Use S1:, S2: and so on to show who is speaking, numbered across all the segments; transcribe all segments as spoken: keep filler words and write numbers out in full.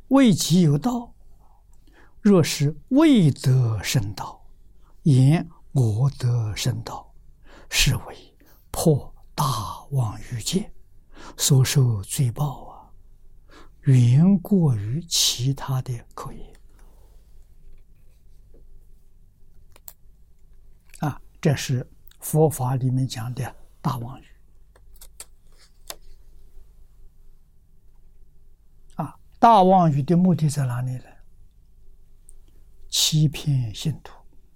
S1: 未己有道，若是未得圣道，言我得圣道，是为破大妄语戒，所受罪报啊，远过于其他的口业啊。这是佛法里面讲的大妄语啊。大妄语的目的在哪里呢？欺骗信徒，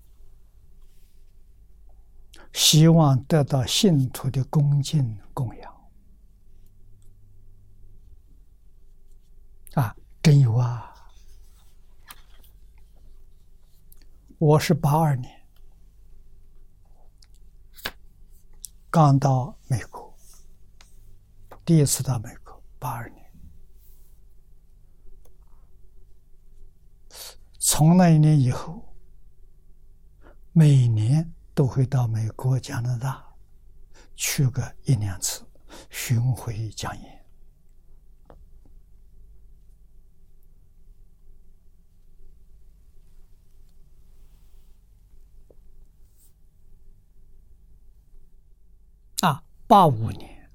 S1: 希望得到信徒的恭敬供养啊，真有啊！我是八二年刚到美国，第一次到美国，八二年。从那一年以后，每年都会到美国、加拿大去个一两次，巡回讲演。啊，八五年，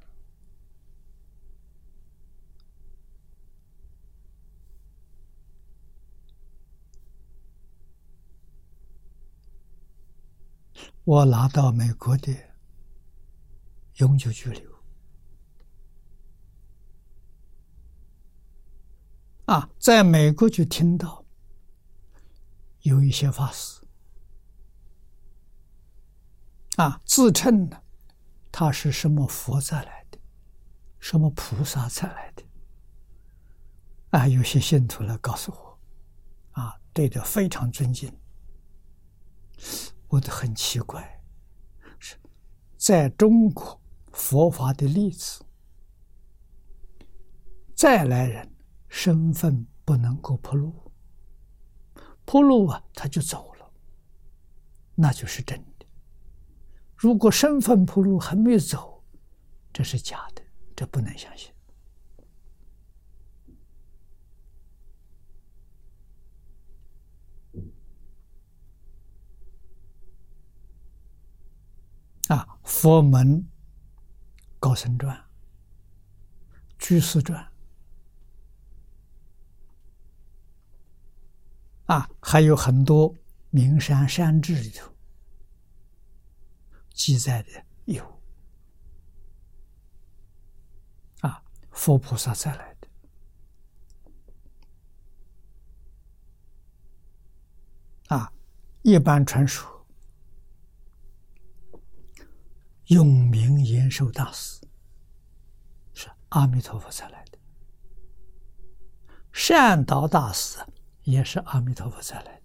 S1: 我拿到美国的永久居留。啊，在美国就听到有一些法师啊，自称呢他是什么佛再来的，什么菩萨再来的啊，有些信徒来告诉我啊，对的非常尊敬。我都很奇怪，是在中国佛法的例子，再来人身份不能够暴露，暴露啊他就走了，那就是真的。如果身份暴露还没有走，这是假的，这不能相信。啊，佛门高僧传、居士传啊，还有很多名山山志里头记载的有啊，佛菩萨再来的啊，一般传说永明延寿大师是阿弥陀佛才来的，善导大师也是阿弥陀佛才来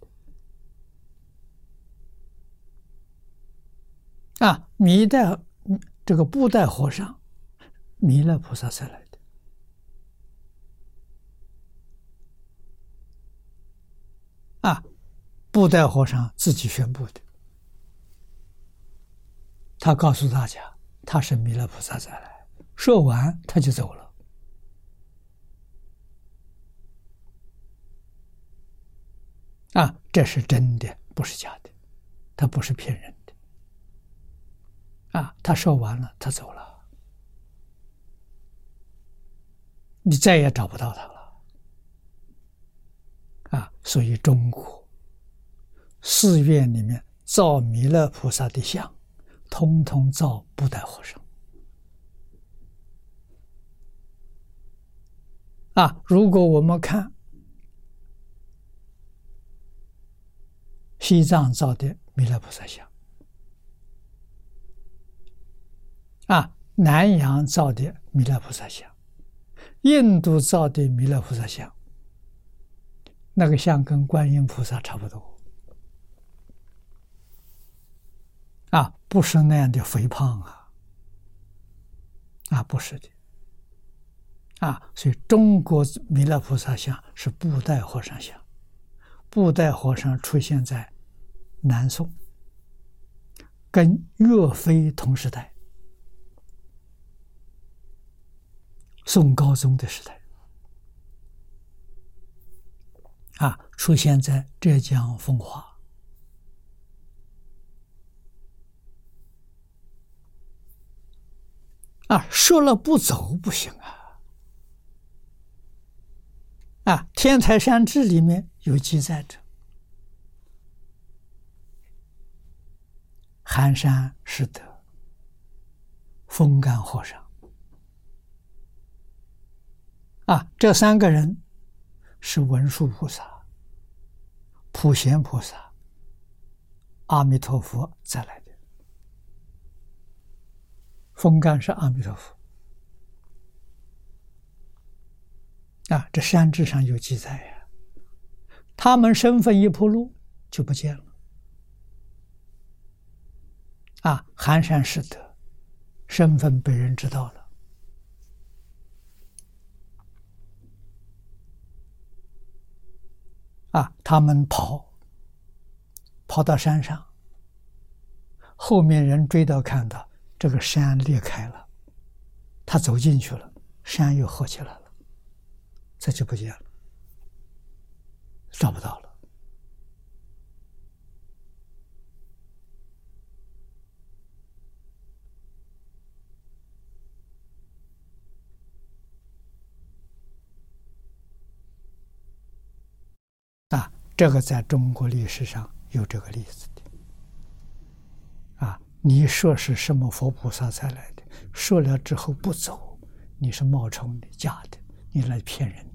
S1: 的啊，弥代这个布袋和尚弥勒菩萨才来的啊，布袋和尚自己宣布的，他告诉大家他是弥勒菩萨再来，说完他就走了啊，这是真的，不是假的，他不是骗人的啊，他说完了他走了，你再也找不到他了啊，所以中国寺院里面造弥勒菩萨的像通通造布袋和尚啊！如果我们看西藏造的弥勒菩萨像啊，南洋造的弥勒菩萨像，印度造的弥勒菩萨像，那个像跟观音菩萨差不多啊，不是那样的肥胖啊，啊，不是的，啊，所以中国弥勒菩萨像是布袋和尚像，布袋和尚出现在南宋，跟岳飞同时代，宋高宗的时代， 啊，出现在浙江奉化。啊，说了不走不行啊！啊，《天台山志》里面有记载着，寒山拾得、风干和尚。啊，这三个人是文殊菩萨、普贤菩萨、阿弥陀佛再来的。风干是阿弥陀佛。啊，这山志上有记载呀，他们身份一铺路就不见了。啊，寒山拾得身份被人知道了。啊，他们跑，跑到山上，后面人追到，看到这个山裂开了，他走进去了，山又合起来了。这就不见了，找不到了。啊，这个在中国历史上有这个例子的。啊，你说是什么佛菩萨才来的？说了之后不走，你是冒充的、假的，你来骗人。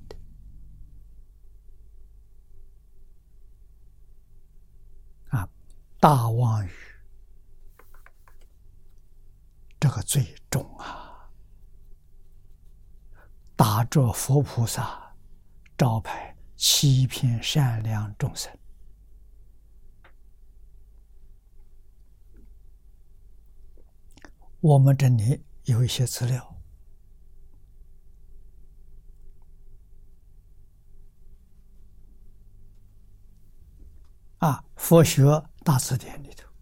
S1: 大妄语，这个罪重啊！打着佛菩萨招牌，欺骗善良众生。我们这里有一些资料。啊，佛学大辞典里头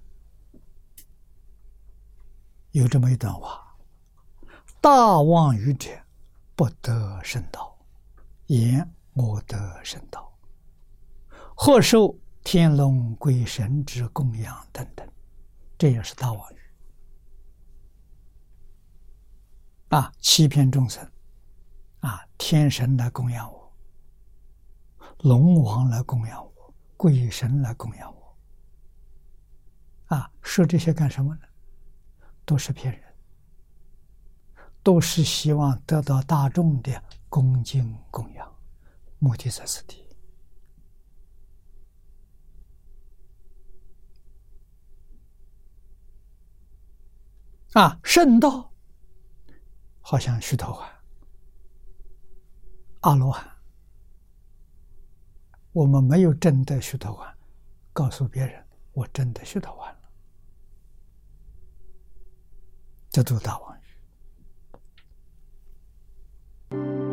S1: 有这么一段话：大妄语者，不得圣道，言我得圣道，或受天龙鬼神之供养等等，这也是大妄语。啊，欺骗众生。啊，天神来供养我，龙王来供养我，鬼神来供养我。啊，说这些干什么呢？都是骗人，都是希望得到大众的恭敬供养，目的在此地。啊，圣道好像须陀洹、阿罗汉，我们没有证得须陀洹，告诉别人我证得须陀洹了，这都大妄语。